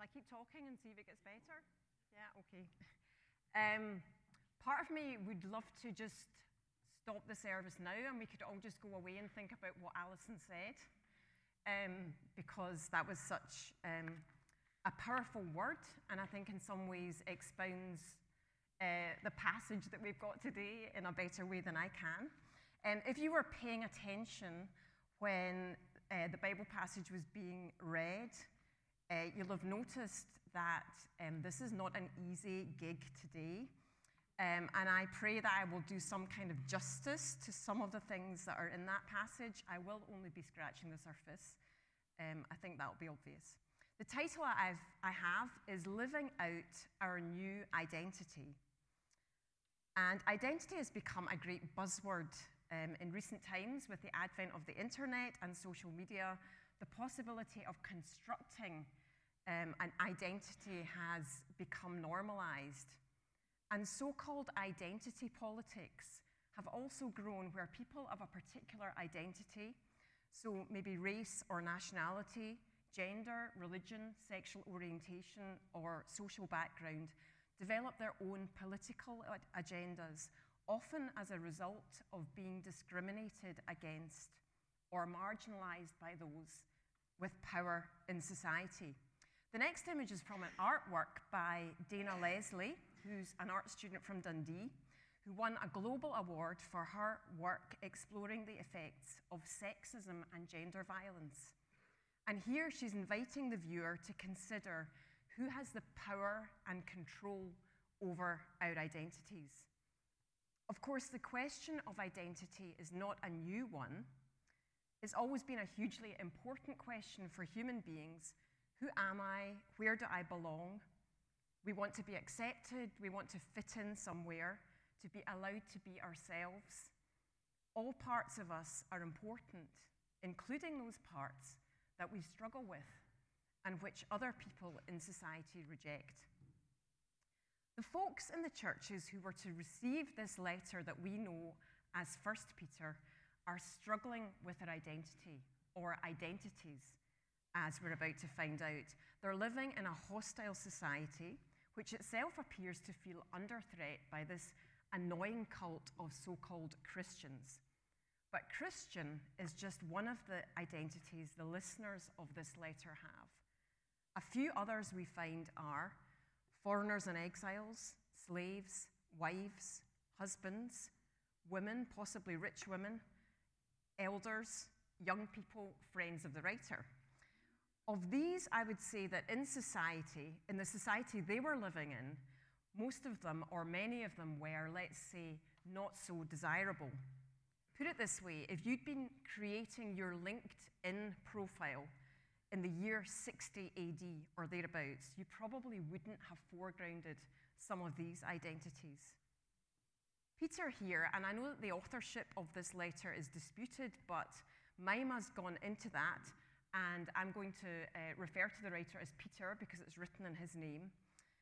keep talking and see if it gets better? Yeah, okay. Part of me would love to just stop the service now and we could all just go away and think about what Alison said, because that was such a powerful word, and I think in some ways expounds the passage that we've got today in a better way than I can. If you were paying attention when the Bible passage was being read, you'll have noticed that this is not an easy gig today. And I pray that I will do some kind of justice to some of the things that are in that passage. I will only be scratching the surface. I think that will be obvious. The title I have is Living Out Our New Identity. And identity has become a great buzzword in recent times with the advent of the internet and social media. The possibility of constructing an identity has become normalized. And so-called identity politics have also grown where people of a particular identity, so maybe race or nationality, gender, religion, sexual orientation, or social background, develop their own political agendas, often as a result of being discriminated against or marginalized by those with power in society. The next image is from an artwork by Dana Leslie, who's an art student from Dundee, who won a global award for her work exploring the effects of sexism and gender violence. And here she's inviting the viewer to consider who has the power and control over our identities. Of course, the question of identity is not a new one. It's always been a hugely important question for human beings. Who am I? Where do I belong? We want to be accepted. We want to fit in somewhere, to be allowed to be ourselves. All parts of us are important, including those parts that we struggle with and which other people in society reject. The folks in the churches who were to receive this letter that we know as 1 Peter are struggling with their identity or identities, as we're about to find out. They're living in a hostile society which itself appears to feel under threat by this annoying cult of so-called Christians. But Christian is just one of the identities the listeners of this letter have. A few others we find are foreigners and exiles, slaves, wives, husbands, women, possibly rich women, elders, young people, friends of the writer. Of these, I would say that in the society they were living in, most of them, or many of them, were, let's say, not so desirable. Put it this way, if you'd been creating your LinkedIn profile in the year 60 AD or thereabouts, you probably wouldn't have foregrounded some of these identities. Peter here, and I know that the authorship of this letter is disputed, but Maima's gone into that, and I'm going to refer to the writer as Peter because it's written in his name.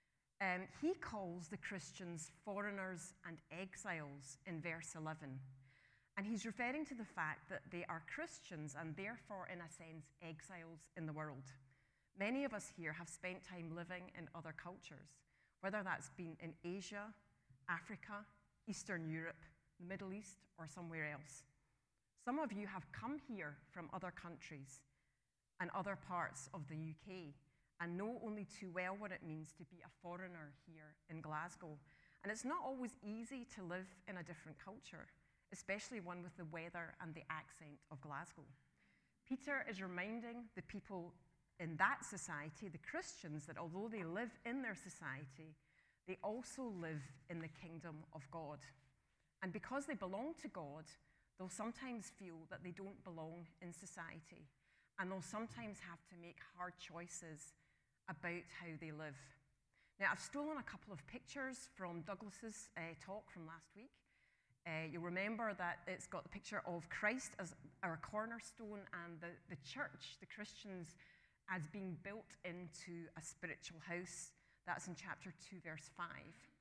He calls the Christians foreigners and exiles in verse 11. And he's referring to the fact that they are Christians and therefore, in a sense, exiles in the world. Many of us here have spent time living in other cultures, whether that's been in Asia, Africa, Eastern Europe, the Middle East, or somewhere else. Some of you have come here from other countries and other parts of the UK and know only too well what it means to be a foreigner here in Glasgow. And it's not always easy to live in a different culture, especially one with the weather and the accent of Glasgow. Peter is reminding the people in that society, the Christians, that although they live in their society, they also live in the kingdom of God. And because they belong to God, they'll sometimes feel that they don't belong in society. And they'll sometimes have to make hard choices about how they live. Now, I've stolen a couple of pictures from Douglas's talk from last week. You'll remember that it's got the picture of Christ as our cornerstone and the church, the Christians, as being built into a spiritual house. That's in chapter 2, verse 5.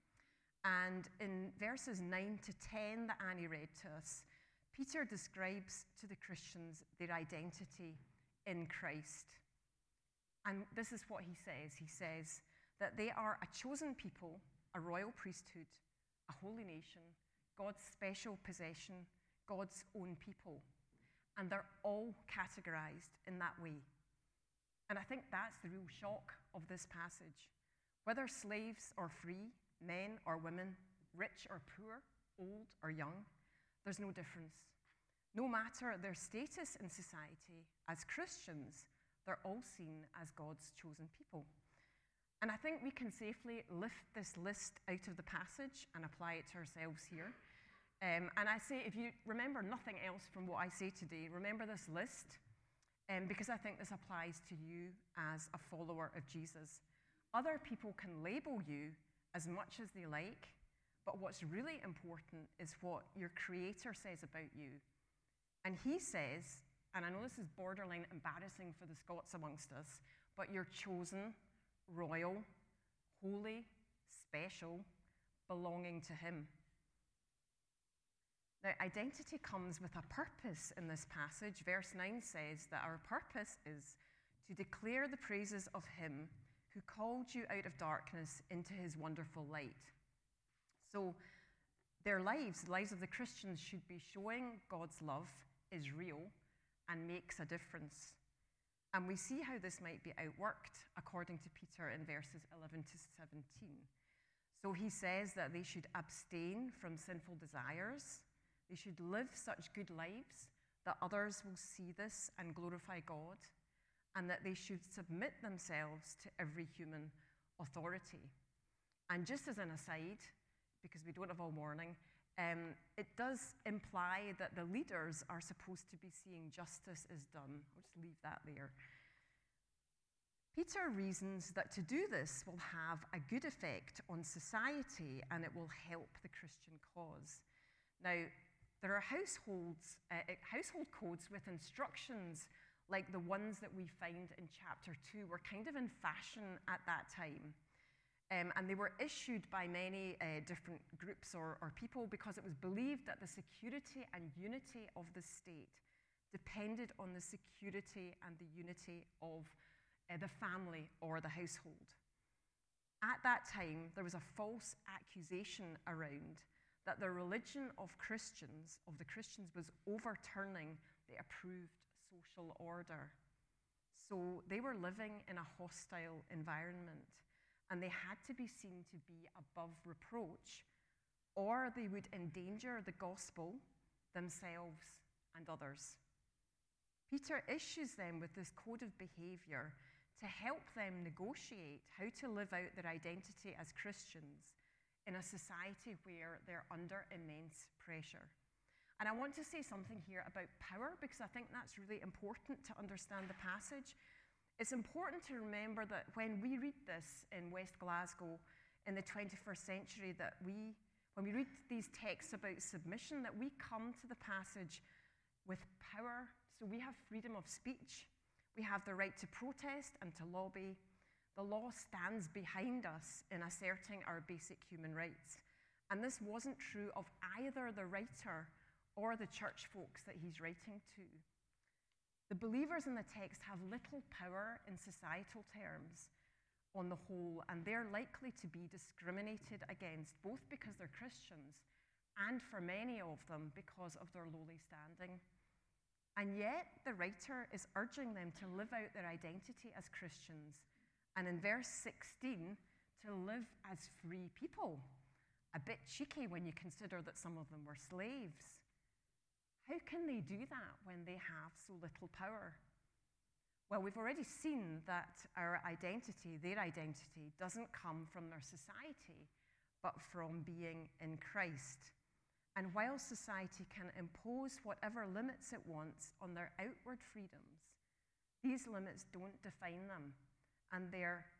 And in verses 9 to 10 that Annie read to us, Peter describes to the Christians their identity in Christ. And this is what he says. He says that they are a chosen people, a royal priesthood, a holy nation, God's special possession, God's own people. And they're all categorized in that way. And I think that's the real shock of this passage. Whether slaves or free, men or women, rich or poor, old or young, there's no difference. No matter their status in society, as Christians, they're all seen as God's chosen people. And I think we can safely lift this list out of the passage and apply it to ourselves here. And I say, if you remember nothing else from what I say today, remember this list, because I think this applies to you as a follower of Jesus. Other people can label you as much as they like, but what's really important is what your Creator says about you. And he says, and I know this is borderline embarrassing for the Scots amongst us, but you're chosen, royal, holy, special, belonging to him. Now, identity comes with a purpose in this passage. Verse 9 says that our purpose is to declare the praises of him who called you out of darkness into his wonderful light. So their lives, the lives of the Christians, should be showing God's love is real and makes a difference. And we see how this might be outworked according to Peter in verses 11 to 17. So he says that they should abstain from sinful desires. They should live such good lives that others will see this and glorify God, and that they should submit themselves to every human authority. And just as an aside, because we don't have all morning, it does imply that the leaders are supposed to be seeing justice is done. I'll just leave that there. Peter reasons that to do this will have a good effect on society and it will help the Christian cause. Now, there are household codes with instructions like the ones that we find in chapter 2 were kind of in fashion at that time. And they were issued by many different groups or people because it was believed that the security and unity of the state depended on the security and the unity of the family or the household. At that time, there was a false accusation around that the religion of the Christians, was overturning the approved social order. So they were living in a hostile environment, and they had to be seen to be above reproach, or they would endanger the gospel, themselves, and others. Peter issues them with this code of behavior to help them negotiate how to live out their identity as Christians in a society where they're under immense pressure. And I want to say something here about power, because I think that's really important to understand the passage. It's important to remember that when we read this in West Glasgow in the 21st century, that when we read these texts about submission, that we come to the passage with power. So we have freedom of speech. We have the right to protest and to lobby. The law stands behind us in asserting our basic human rights. And this wasn't true of either the writer or the church folks that he's writing to. The believers in the text have little power in societal terms on the whole, and they're likely to be discriminated against, both because they're Christians and for many of them because of their lowly standing. And yet, the writer is urging them to live out their identity as Christians, and in verse 16, to live as free people. A bit cheeky when you consider that some of them were slaves. How can they do that when they have so little power? Well, we've already seen that our identity, their identity, doesn't come from their society, but from being in Christ. And while society can impose whatever limits it wants on their outward freedoms, these limits don't define them, and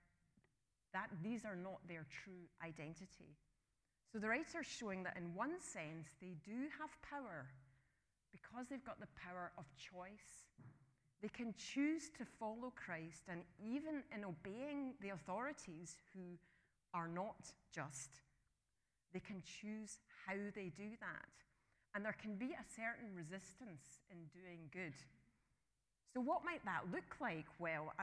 these are not their true identity. So the writer's showing that in one sense, they do have power because they've got the power of choice. They can choose to follow Christ, and even in obeying the authorities who are not just, they can choose how they do that. And there can be a certain resistance in doing good. So what might that look like? Well, I've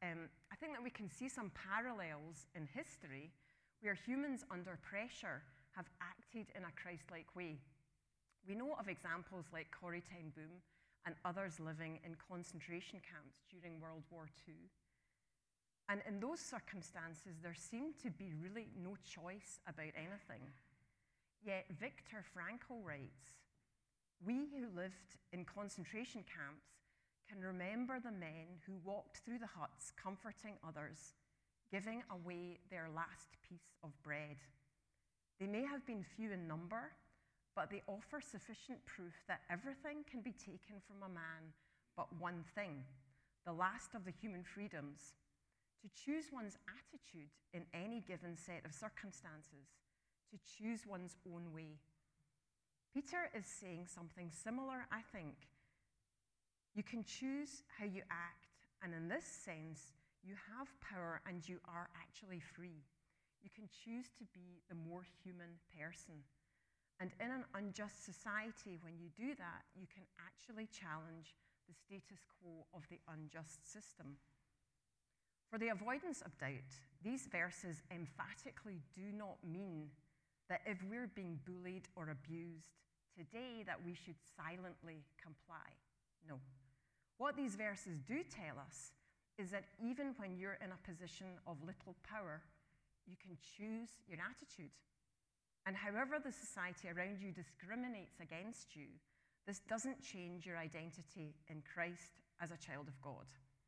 I think that we can see some parallels in history where humans under pressure have acted in a Christ-like way. We know of examples like Corrie ten Boom and others living in concentration camps during World War II. And in those circumstances, there seemed to be really no choice about anything. Yet Viktor Frankl writes, "We who lived in concentration camps can remember the men who walked through the huts comforting others, giving away their last piece of bread. They may have been few in number, but they offer sufficient proof that everything can be taken from a man but one thing, the last of the human freedoms, to choose one's attitude in any given set of circumstances, to choose one's own way." Peter is saying something similar, I think. You can choose how you act, and in this sense, you have power and you are actually free. You can choose to be the more human person. And in an unjust society, when you do that, you can actually challenge the status quo of the unjust system. For the avoidance of doubt, these verses emphatically do not mean that if we're being bullied or abused today, that we should silently comply. No. What these verses do tell us is that even when you're in a position of little power, you can choose your attitude. And however the society around you discriminates against you, this doesn't change your identity in Christ as a child of God.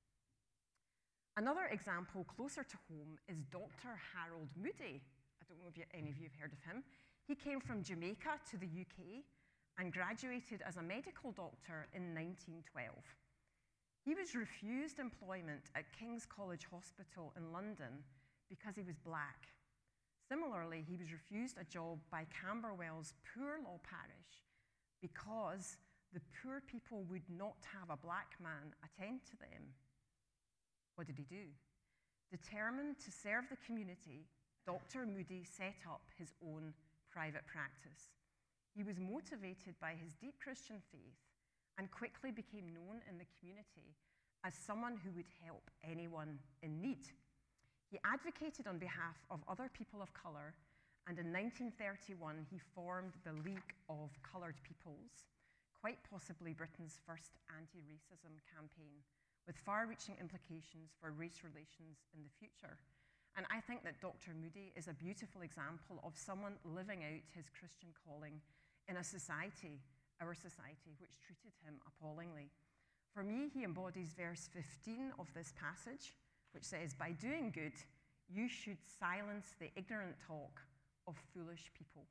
Another example closer to home is Dr. Harold Moody. I don't know if any of you have heard of him. He came from Jamaica to the UK and graduated as a medical doctor in 1912. He was refused employment at King's College Hospital in London because he was black. Similarly, he was refused a job by Camberwell's Poor Law Parish because the poor people would not have a black man attend to them. What did he do? Determined to serve the community, Dr. Moody set up his own private practice. He was motivated by his deep Christian faith and quickly became known in the community as someone who would help anyone in need. He advocated on behalf of other people of colour, and in 1931 he formed the League of Coloured Peoples, quite possibly Britain's first anti-racism campaign, with far-reaching implications for race relations in the future. And I think that Dr. Moody is a beautiful example of someone living out his Christian calling in a society, our society, which treated him appallingly. For me, he embodies verse 15 of this passage, which says, "By doing good, you should silence the ignorant talk of foolish people."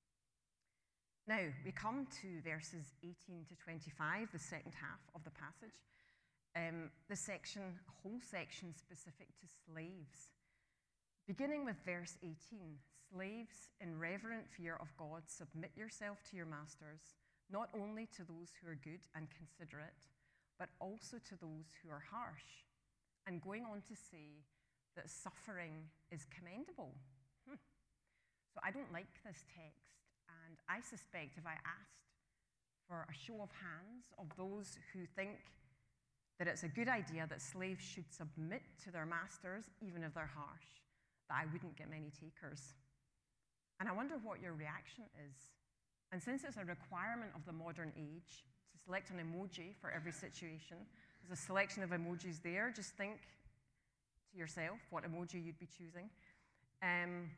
Now, we come to verses 18 to 25, the second half of the passage. The whole section specific to slaves. Beginning with verse 18, "Slaves, in reverent fear of God, submit yourself to your masters, not only to those who are good and considerate, but also to those who are harsh." And going on to say that suffering is commendable. So I don't like this text, and I suspect if I asked for a show of hands of those who think that it's a good idea that slaves should submit to their masters, even if they're harsh, that I wouldn't get many takers. And I wonder what your reaction is. And since it's a requirement of the modern age to select an emoji for every situation, there's a selection of emojis there. Just think to yourself what emoji you'd be choosing. And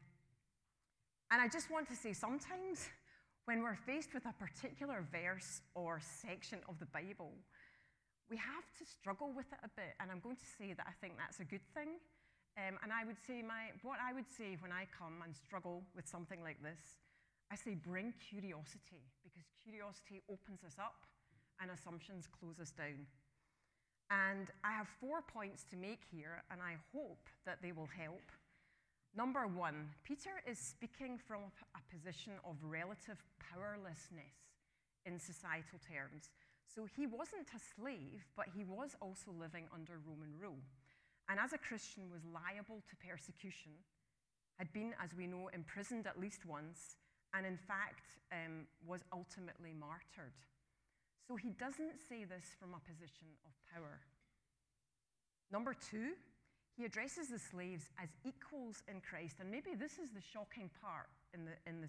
I just want to say, sometimes when we're faced with a particular verse or section of the Bible, we have to struggle with it a bit, and I'm going to say that I think that's a good thing. And I would say what I would say when I come and struggle with something like this, I say bring curiosity, because curiosity opens us up and assumptions close us down. And I have 4 points to make here, and I hope that they will help. Number one, Peter is speaking from a position of relative powerlessness in societal terms. So he wasn't a slave, but he was also living under Roman rule. And as a Christian, was liable to persecution, had been, as we know, imprisoned at least once, and in fact was ultimately martyred. So he doesn't say this from a position of power. Number two, he addresses the slaves as equals in Christ. And maybe this is the shocking part in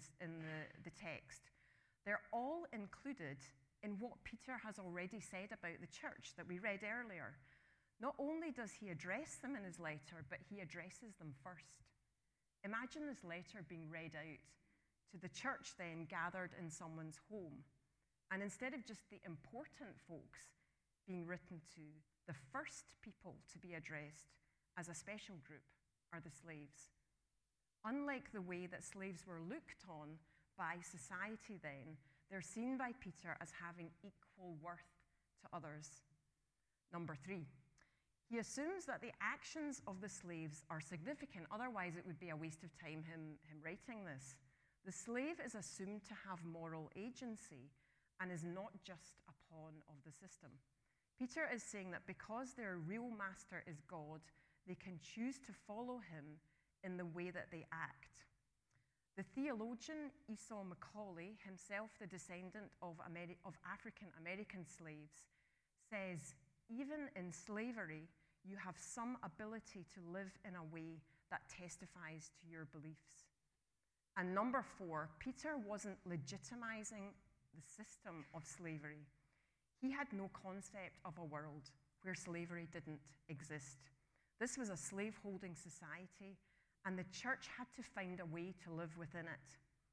the text. They're all included in what Peter has already said about the church that we read earlier. Not only does he address them in his letter, but he addresses them first. Imagine this letter being read out to the church then gathered in someone's home. And instead of just the important folks being written to, the first people to be addressed as a special group are the slaves. Unlike the way that slaves were looked on by society then, they're seen by Peter as having equal worth to others. Number 3, he assumes that the actions of the slaves are significant, otherwise it would be a waste of time him writing this. The slave is assumed to have moral agency and is not just a pawn of the system. Peter is saying that because their real master is God, they can choose to follow him in the way that they act. The theologian Esau Macaulay, himself the descendant of African American slaves, says, even in slavery, you have some ability to live in a way that testifies to your beliefs. And number 4, Peter wasn't legitimizing the system of slavery. He had no concept of a world where slavery didn't exist. This was a slave-holding society, and the church had to find a way to live within it.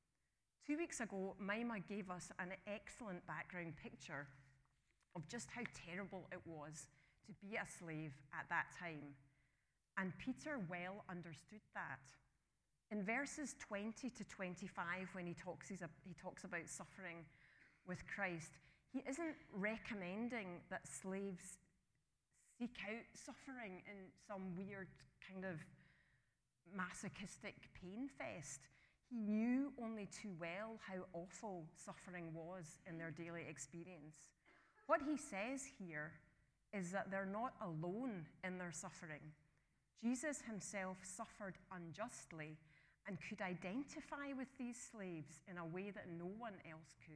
2 weeks ago, Mima gave us an excellent background picture of just how terrible it was to be a slave at that time. And Peter well understood that. In verses 20 to 25, when he talks about suffering with Christ, he isn't recommending that slaves seek out suffering in some weird kind of masochistic pain fest. He knew only too well how awful suffering was in their daily experience. What he says here is that they're not alone in their suffering. Jesus himself suffered unjustly and could identify with these slaves in a way that no one else could.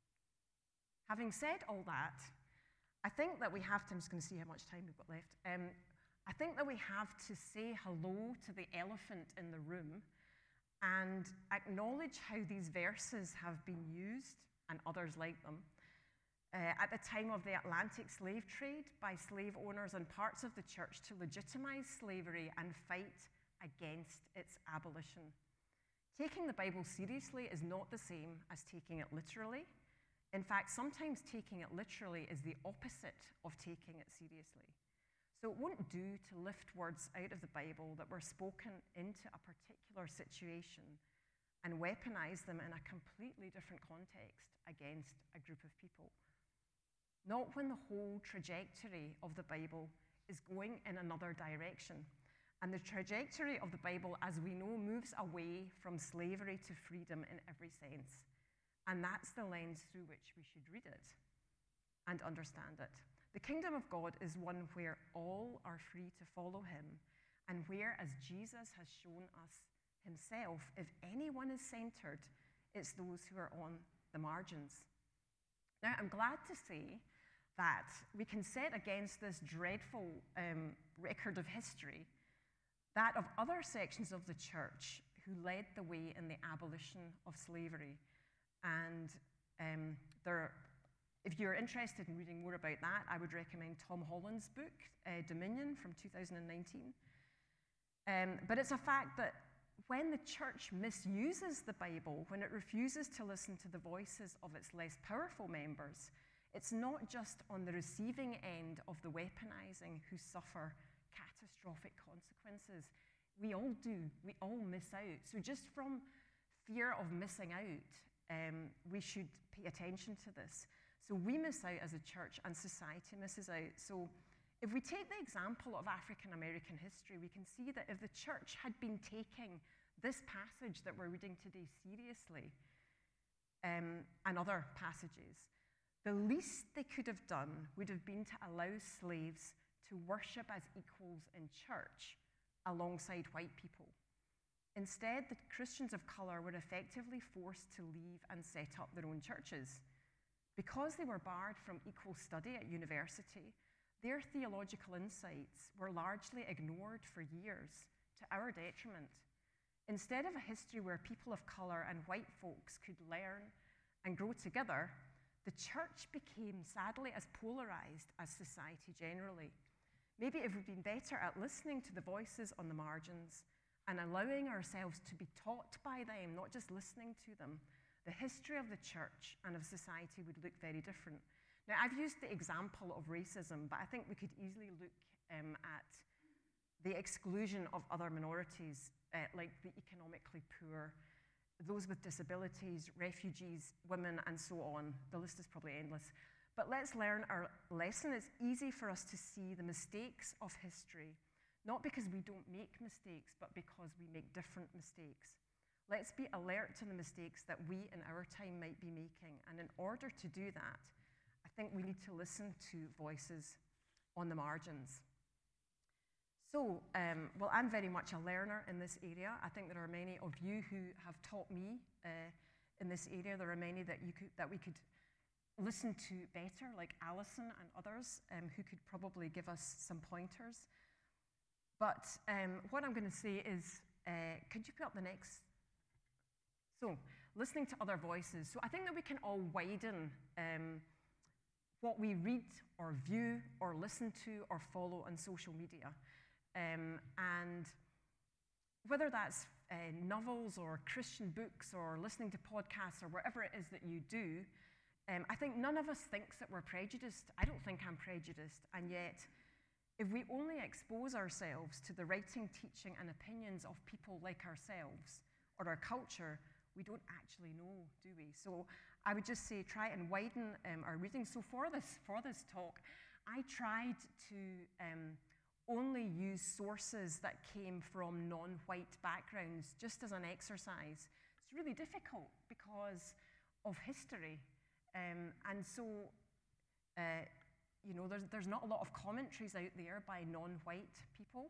Having said all that, I think that we have to, I'm just going to see how much time we've got left. I think that we have to say hello to the elephant in the room and acknowledge how these verses have been used, and others like them, at the time of the Atlantic slave trade by slave owners and parts of the church to legitimize slavery and fight against its abolition. Taking the Bible seriously is not the same as taking it literally. In fact, sometimes taking it literally is the opposite of taking it seriously. So it won't do to lift words out of the Bible that were spoken into a particular situation and weaponize them in a completely different context against a group of people. Not when the whole trajectory of the Bible is going in another direction. And the trajectory of the Bible, as we know, moves away from slavery to freedom in every sense. And that's the lens through which we should read it and understand it. The kingdom of God is one where all are free to follow him, and where, as Jesus has shown us himself, if anyone is centered, it's those who are on the margins. Now, I'm glad to say that we can set against this dreadful record of history that of other sections of the church who led the way in the abolition of slavery. And if you're interested in reading more about that, I would recommend Tom Holland's book, Dominion, from 2019. But it's a fact that when the church misuses the Bible, when it refuses to listen to the voices of its less powerful members, it's not just on the receiving end of the weaponizing who suffer catastrophic consequences. We all do. We all miss out. So just from fear of missing out, we should pay attention to this. So we miss out as a church, and society misses out. So if we take the example of African American history, we can see that if the church had been taking this passage that we're reading today seriously, and other passages, the least they could have done would have been to allow slaves to worship as equals in church alongside white people. Instead, the Christians of color were effectively forced to leave and set up their own churches. Because they were barred from equal study at university, their theological insights were largely ignored for years, to our detriment. Instead of a history where people of colour and white folks could learn and grow together, the church became sadly as polarised as society generally. Maybe if we'd been better at listening to the voices on the margins and allowing ourselves to be taught by them, not just listening to them, the history of the church and of society would look very different. Now, I've used the example of racism, but I think we could easily look at the exclusion of other minorities, like the economically poor, those with disabilities, refugees, women, and so on. The list is probably endless. But let's learn our lesson. It's easy for us to see the mistakes of history, not because we don't make mistakes, but because we make different mistakes. Let's be alert to the mistakes that we in our time might be making. And in order to do that, I think we need to listen to voices on the margins. So, well, I'm very much a learner in this area. I think there are many of you who have taught me in this area. There are many that we could listen to better, like Alison and others, who could probably give us some pointers. But what I'm going to say is, could you put up the next? So, listening to other voices. So I think that we can all widen what we read or view or listen to or follow on social media. And whether that's novels or Christian books or listening to podcasts or whatever it is that you do, I think none of us thinks that we're prejudiced. I don't think I'm prejudiced. And yet, if we only expose ourselves to the writing, teaching, and opinions of people like ourselves or our culture, we don't actually know, do we? So I would just say try and widen our reading. So for this talk, I tried to only use sources that came from non-white backgrounds, just as an exercise. It's really difficult because of history. And so, you know, there's not a lot of commentaries out there by non-white people.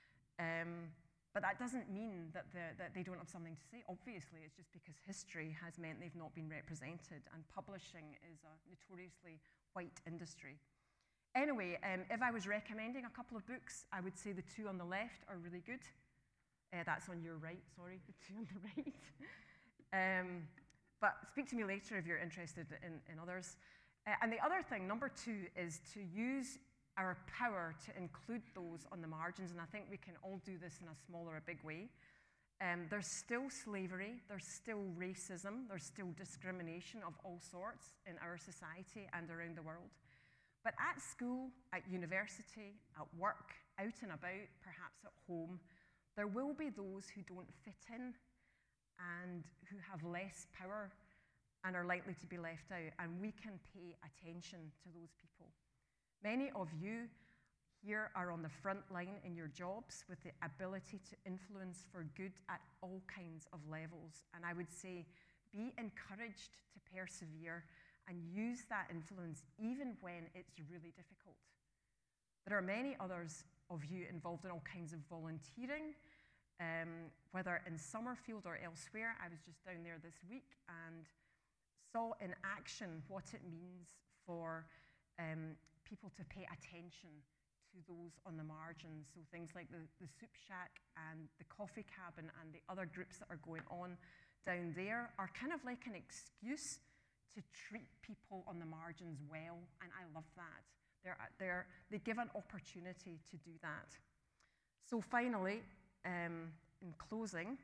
But that doesn't mean that they don't have something to say. Obviously, it's just because history has meant they've not been represented, and publishing is a notoriously white industry. Anyway, if I was recommending a couple of books, I would say the two on the left are really good. That's on your right, sorry, the two on the right. But speak to me later if you're interested in others. And the other thing, number two, is to use our power to include those on the margins, and I think we can all do this in a small or a big way. There's still slavery, there's still racism, there's still discrimination of all sorts in our society and around the world. But at school, at university, at work, out and about, perhaps at home, there will be those who don't fit in and who have less power and are likely to be left out, and we can pay attention to those people. Many of you here are on the front line in your jobs with the ability to influence for good at all kinds of levels. And I would say, be encouraged to persevere and use that influence even when it's really difficult. There are many others of you involved in all kinds of volunteering, whether in Summerfield or elsewhere. I was just down there this week and saw in action what it means for people to pay attention to those on the margins. So things like the Soup Shack and the Coffee Cabin and the other groups that are going on down there are kind of like an excuse to treat people on the margins well, and I love that. They give an opportunity to do that. So finally, in closing,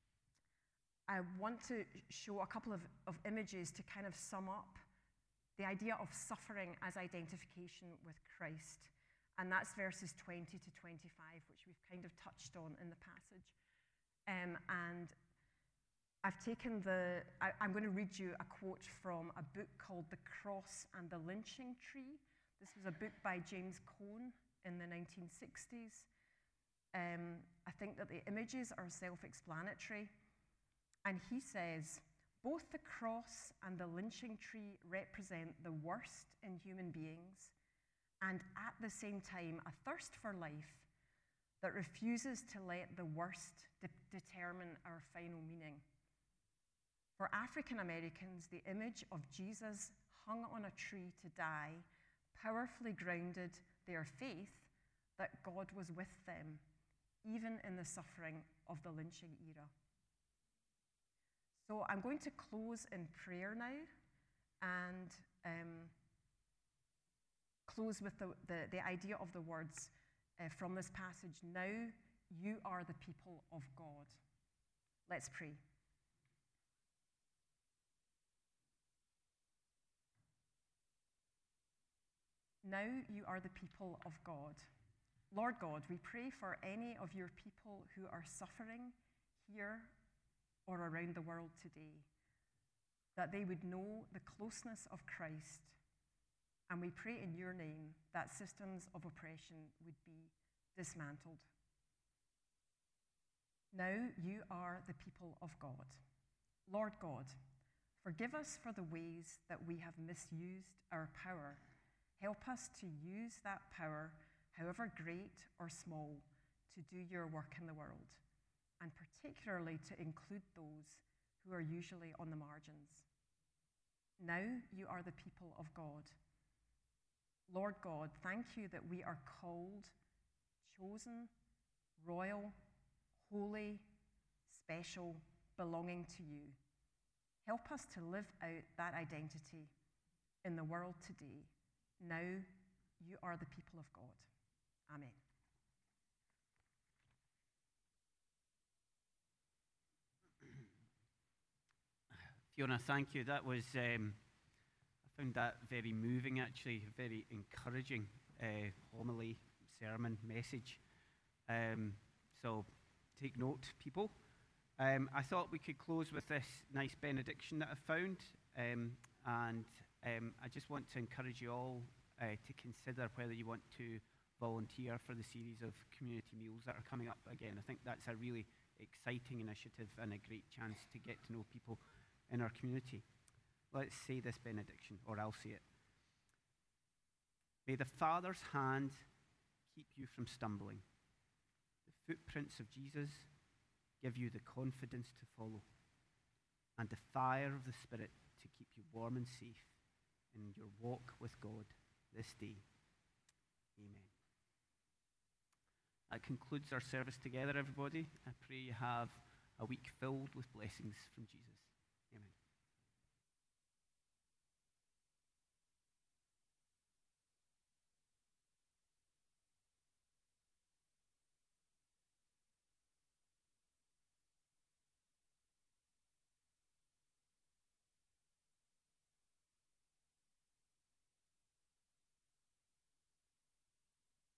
I want to show a couple of images to kind of sum up the idea of suffering as identification with Christ. And that's verses 20 to 25, which we've kind of touched on in the passage. And I've taken I'm going to read you a quote from a book called The Cross and the Lynching Tree. This was a book by James Cone in the 1960s. I think that the images are self-explanatory. And he says, both the cross and the lynching tree represent the worst in human beings, and at the same time, a thirst for life that refuses to let the worst determine our final meaning. For African Americans, the image of Jesus hung on a tree to die powerfully grounded their faith that God was with them, even in the suffering of the lynching era. So I'm going to close in prayer now and close with the idea of the words from this passage. Now you are the people of God. Let's pray. Now you are the people of God. Lord God, we pray for any of your people who are suffering here or around the world today, that they would know the closeness of Christ. And we pray in your name that systems of oppression would be dismantled. Now you are the people of God. Lord God, forgive us for the ways that we have misused our power. Help us to use that power, however great or small, to do your work in the world, and particularly to include those who are usually on the margins. Now you are the people of God. Lord God, thank you that we are called, chosen, royal, holy, special, belonging to you. Help us to live out that identity in the world today. Now you are the people of God. Amen. Fiona, thank you. That was, I found that very moving, actually, very encouraging homily, sermon, message. So take note, people. I thought we could close with this nice benediction that I found. I just want to encourage you all to consider whether you want to volunteer for the series of community meals that are coming up again. I think that's a really exciting initiative and a great chance to get to know people in our community. Let's say this benediction, or I'll say it. May the Father's hand keep you from stumbling. The footprints of Jesus give you the confidence to follow, and the fire of the Spirit to keep you warm and safe in your walk with God this day. Amen. That concludes our service together, everybody. I pray you have a week filled with blessings from Jesus.